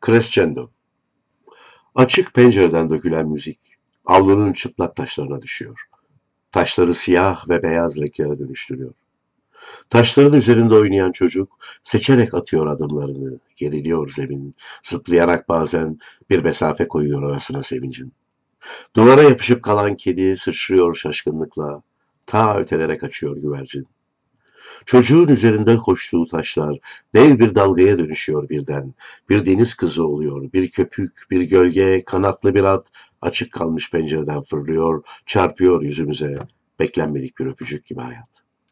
Crescendo. Açık pencereden dökülen müzik, avlunun çıplak taşlarına düşüyor. Taşları siyah ve beyaz renklere dönüştürüyor. Taşların üzerinde oynayan çocuk, seçerek atıyor adımlarını, geriliyor zemin, zıplayarak bazen bir mesafe koyuyor arasına sevincin. Duvara yapışıp kalan kedi sıçrıyor şaşkınlıkla, ta ötelere kaçıyor güvercin. Çocuğun üzerinden koştuğu taşlar dev bir dalgaya dönüşüyor birden. Bir deniz kızı oluyor, bir köpük, bir gölge, kanatlı bir at, açık kalmış pencereden fırlıyor, çarpıyor yüzümüze. Beklenmedik bir öpücük gibi hayat.